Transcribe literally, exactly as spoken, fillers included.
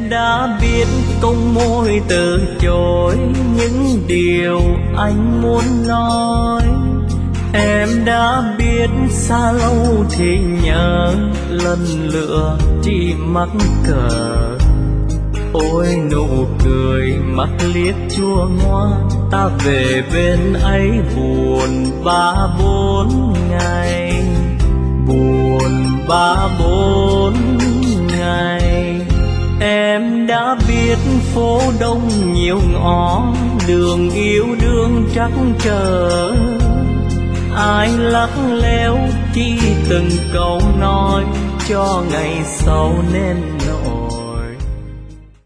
đã biết công môi từ chối những điều anh muốn nói. Em đã biết xa lâu thì nhớ, lần lựa chỉ mắc cờ. Ôi nụ cười mắt liếc chua ngoa, ta về bên ấy buồn ba bốn ngày, buồn ba bốn ngày. Em đã biết phố đông nhiều ngõ, đường yêu đương trắc trở. Ai lắc léo chỉ từng câu nói cho ngày sau nên nỗi.